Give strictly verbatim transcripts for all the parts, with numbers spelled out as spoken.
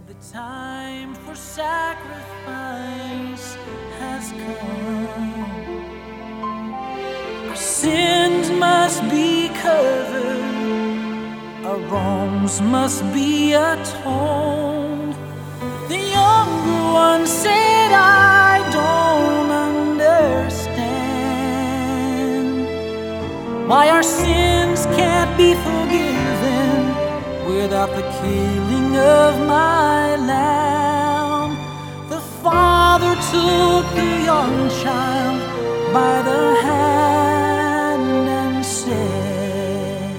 The time for sacrifice has come. Our sins must be covered, our wrongs must be atoned. The younger one said, I don't understand why our sins can't be forgiven without the killing of my lamb. The father took the young child by the hand and said,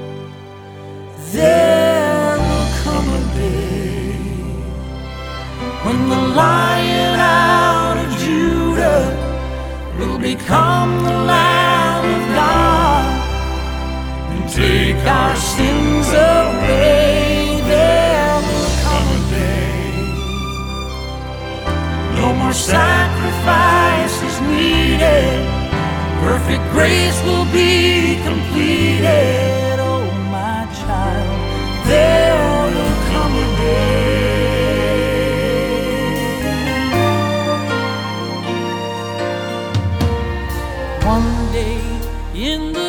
there will come a day when the Lion out of Judah will become the Lamb of God and take our sins away. There will come a day, no more sacrifice is needed. Perfect grace will be completed. Oh, my child, there will come a day. One day in the